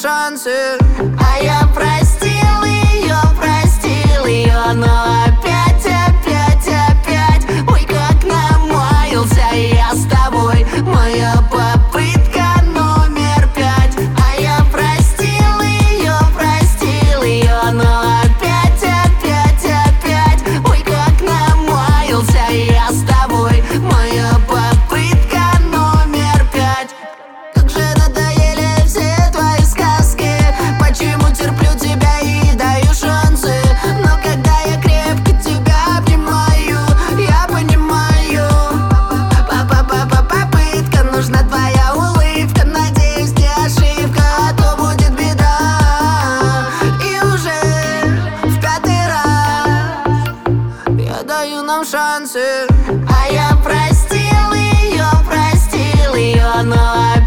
шансы. А я простил ее, но опять, ой, как намаялся я с тобой. Моя попытка номер 5. А я простил ее, но опять, ой, как намаялся я с тобой. Моя попытка номер 5. Как же надоели все твои сказки. Почему терплю тебя и даю шансы? Но когда я крепко тебя обнимаю, я понимаю, попытка, нужна твоя улыбка. Надеюсь, не ошибка, а то будет беда. И уже в 5-й раз Я даю нам шансы. А я простил ее, но